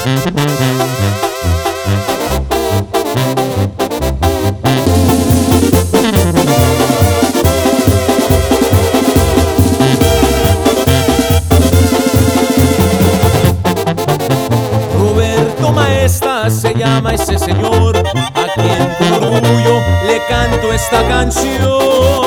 Roberto Maesta se llama ese señor, a quien con orgullo le canto esta canción.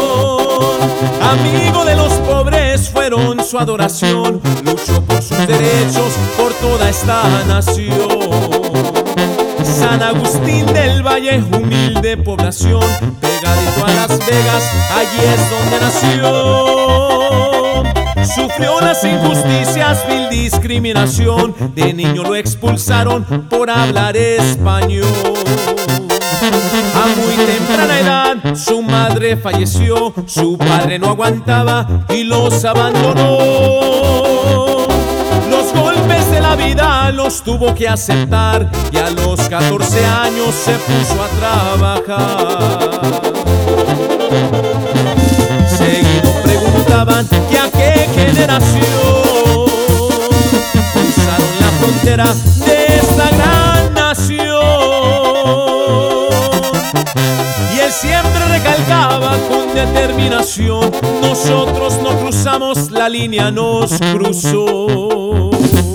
Amigo de los pobres fueron su adoración, luchó por sus derechos, por toda esta nación. San Agustín del Valle, humilde población, pegadito a Las Vegas, allí es donde nació. Sufrió las injusticias, vil discriminación, de niño lo expulsaron por hablar español. A muy temprana edad su madre falleció, su padre no aguantaba y los abandonó. Los golpes de la vida los tuvo que aceptar y a los 14 años se puso a trabajar. Seguido preguntaban que a qué generación cruzaron la frontera de esta gran nación. Y él siempre recalcaba con determinación: nosotros no cruzamos, la línea nos cruzó.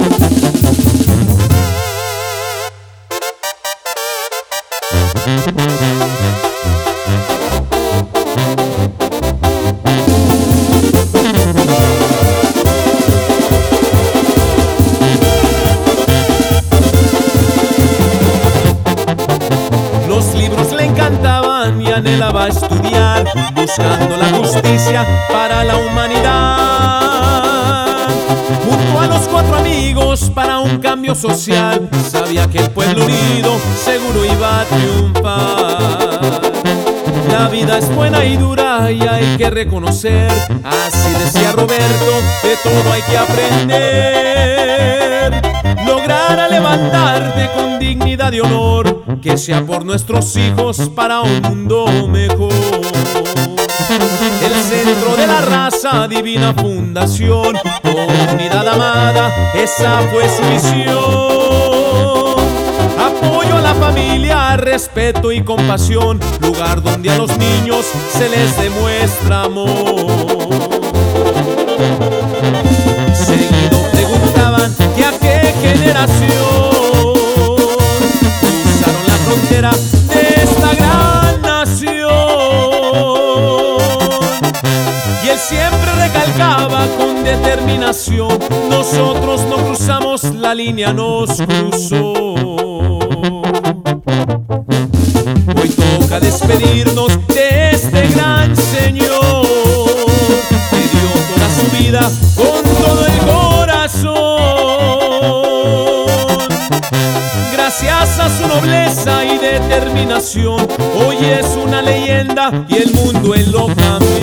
Los libros le encantaban y anhelaba estudiar, buscando la justicia para la humanidad. Junto a los 4 amigos para un cambio social, sabía que el pueblo unido seguro iba a triunfar. La vida es buena y dura y hay que reconocer, así decía Roberto, de todo hay que aprender. Lograr a levantarte con dignidad y honor, que sea por nuestros hijos para un mundo mejor. El centro de la raza, divina fundación, comunidad amada, esa fue su misión. Apoyo a la familia, respeto y compasión, lugar donde a los niños se les demuestra amor. Seguido preguntaban que a qué generación cruzaron la frontera de esta gran nación. Y él siempre recalcaba con determinación: nosotros no cruzamos, la línea nos cruzó. Hoy toca despedirnos de este gran señor, que dio toda su vida con todo el corazón. Gracias a su nobleza y determinación, hoy es una leyenda y el mundo él lo cambió.